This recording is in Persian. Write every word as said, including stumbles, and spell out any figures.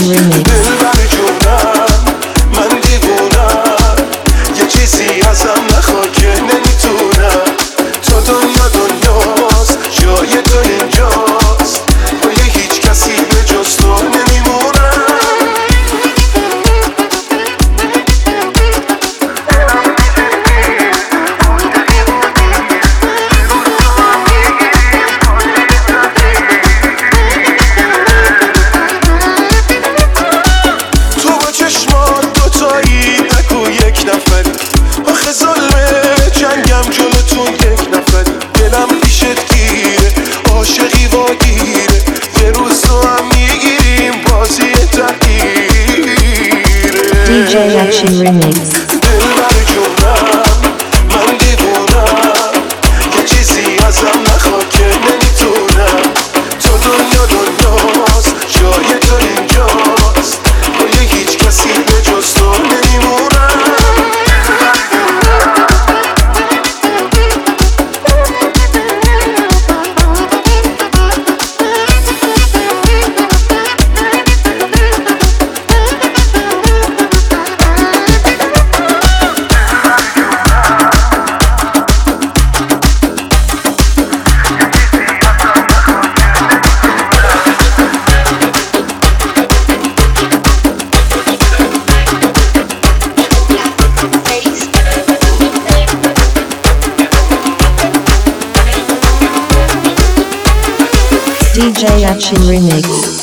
Remix. دلبر جونم من دیوونم، یه چیزی ازم نخوا که نمیتونم. تو دنیا دنیاست، جای تو اینجاست، با یه هیچ کسی به جز تو نمیمونم. آخه ظلمه جنگم جلوتون یک نفری، دلم پیشت گیره، عاشقی واگیره، یه روز تو هم میگیریم بازی تغییره. دی جی Action Remix. دلبر جونم من دیوونم، یه چیزی ازم نخوا که نمیتونم. تو دنیا دنیاست، جای تو اینجاست، با یه هیچ کسی به جز تو نمیمونم. دی جی Action Remix.